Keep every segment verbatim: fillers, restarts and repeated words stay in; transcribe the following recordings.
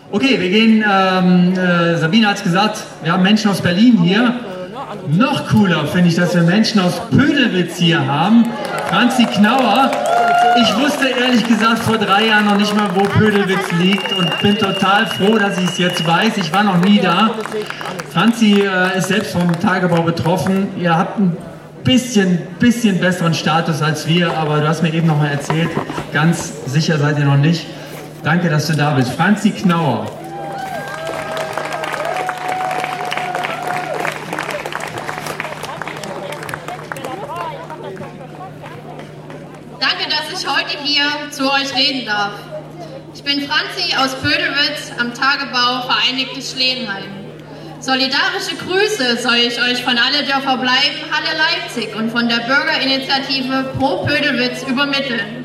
Okay, wir gehen, ähm, äh, Sabine hat es gesagt, wir haben Menschen aus Berlin hier. Noch cooler finde ich, dass wir Menschen aus Pödelwitz hier haben. Franzi Knauer. Ich wusste ehrlich gesagt vor drei Jahren noch nicht mal, wo Pödelwitz liegt und bin total froh, dass ich es jetzt weiß. Ich war noch nie da. Franzi äh, ist selbst vom Tagebau betroffen. Ihr habt ein bisschen, bisschen besseren Status als wir, aber du hast mir eben noch mal erzählt, ganz sicher seid ihr noch nicht. Danke, dass du da bist. Franzi Knauer. Danke, dass ich heute hier zu euch reden darf. Ich bin Franzi aus Pödelwitz am Tagebau Vereinigtes Schlehenheim. Solidarische Grüße soll ich euch von Alle Dörfer bleiben, Halle Leipzig und von der Bürgerinitiative Pro Pödelwitz übermitteln.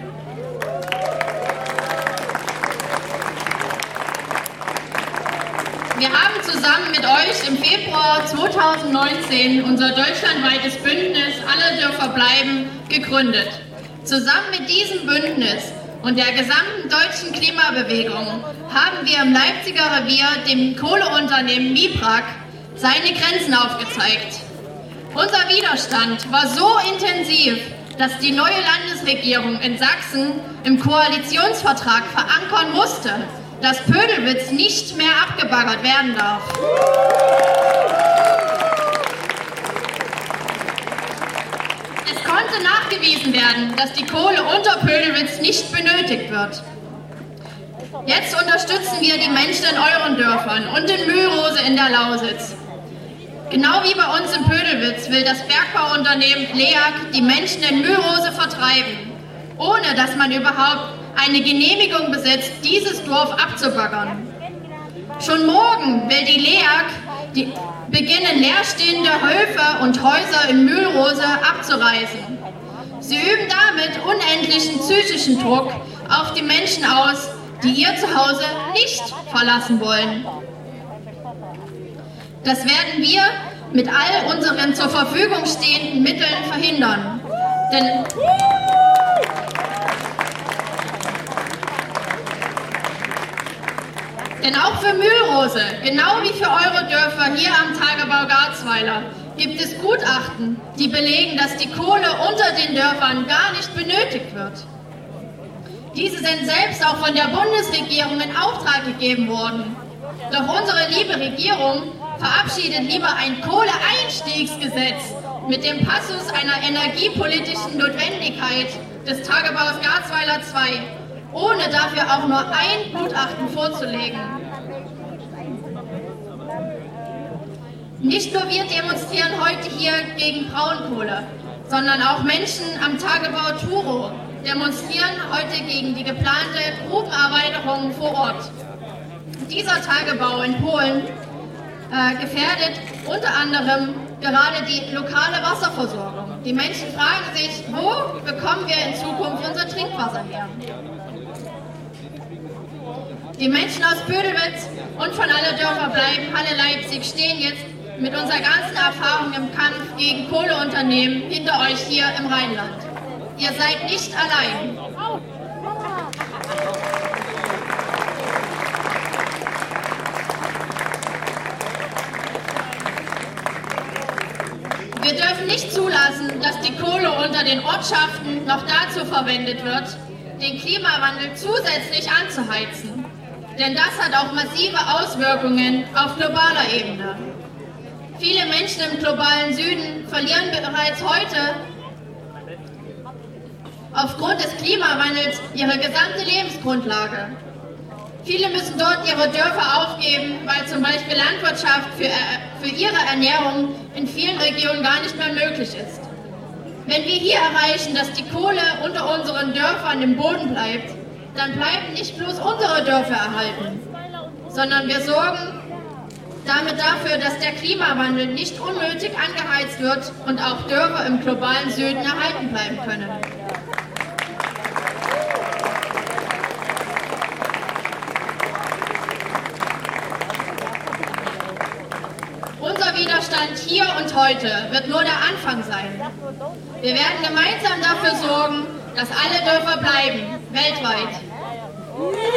Wir haben zusammen mit euch im Februar zweitausendneunzehn unser deutschlandweites Bündnis Alle Dörfer bleiben gegründet. Zusammen mit diesem Bündnis und der gesamten deutschen Klimabewegung haben wir im Leipziger Revier dem Kohleunternehmen Mibrak seine Grenzen aufgezeigt. Unser Widerstand war so intensiv, dass die neue Landesregierung in Sachsen im Koalitionsvertrag verankern musste, dass Pödelwitz nicht mehr abgebaggert werden darf. Es konnte nachgewiesen werden, dass die Kohle unter Pödelwitz nicht benötigt wird. Jetzt unterstützen wir die Menschen in euren Dörfern und in Mühlrose in der Lausitz. Genau wie bei uns in Pödelwitz will das Bergbauunternehmen LEAG die Menschen in Mühlrose vertreiben, ohne dass man überhaupt eine Genehmigung besitzt, dieses Dorf abzubaggern. Schon morgen will die LEAG die beginnen, leerstehende Höfe und Häuser in Mühlrose abzureißen. Sie üben damit unendlichen psychischen Druck auf die Menschen aus, die ihr Zuhause nicht verlassen wollen. Das werden wir mit all unseren zur Verfügung stehenden Mitteln verhindern. Denn Denn auch für Mühlrose, genau wie für eure Dörfer hier am Tagebau Garzweiler, gibt es Gutachten, die belegen, dass die Kohle unter den Dörfern gar nicht benötigt wird. Diese sind selbst auch von der Bundesregierung in Auftrag gegeben worden. Doch unsere liebe Regierung verabschiedet lieber ein Kohleeinstiegsgesetz mit dem Passus einer energiepolitischen Notwendigkeit des Tagebaus Garzweiler zwei, ohne dafür auch nur ein Gutachten vorzulegen. Nicht nur wir demonstrieren heute hier gegen Braunkohle, sondern auch Menschen am Tagebau Turo demonstrieren heute gegen die geplante Grubenerweiterung vor Ort. Dieser Tagebau in Polen äh, gefährdet unter anderem gerade die lokale Wasserversorgung. Die Menschen fragen sich, wo bekommen wir in Zukunft unser Trinkwasser her? Die Menschen aus Pödelwitz und von Alle Dörfer bleiben, Halle Leipzig, stehen jetzt mit unserer ganzen Erfahrung im Kampf gegen Kohleunternehmen hinter euch hier im Rheinland. Ihr seid nicht allein. Wir dürfen nicht zulassen, dass die Kohle unter den Ortschaften noch dazu verwendet wird, den Klimawandel zusätzlich anzuheizen. Denn das hat auch massive Auswirkungen auf globaler Ebene. Viele Menschen im globalen Süden verlieren bereits heute aufgrund des Klimawandels ihre gesamte Lebensgrundlage. Viele müssen dort ihre Dörfer aufgeben, weil zum Beispiel Landwirtschaft für, für ihre Ernährung in vielen Regionen gar nicht mehr möglich ist. Wenn wir hier erreichen, dass die Kohle unter unseren Dörfern im Boden bleibt, dann bleiben nicht bloß unsere Dörfer erhalten, sondern wir sorgen damit dafür, dass der Klimawandel nicht unnötig angeheizt wird und auch Dörfer im globalen Süden erhalten bleiben können. Unser Widerstand hier und heute wird nur der Anfang sein. Wir werden gemeinsam dafür sorgen, dass alle Dörfer bleiben, weltweit.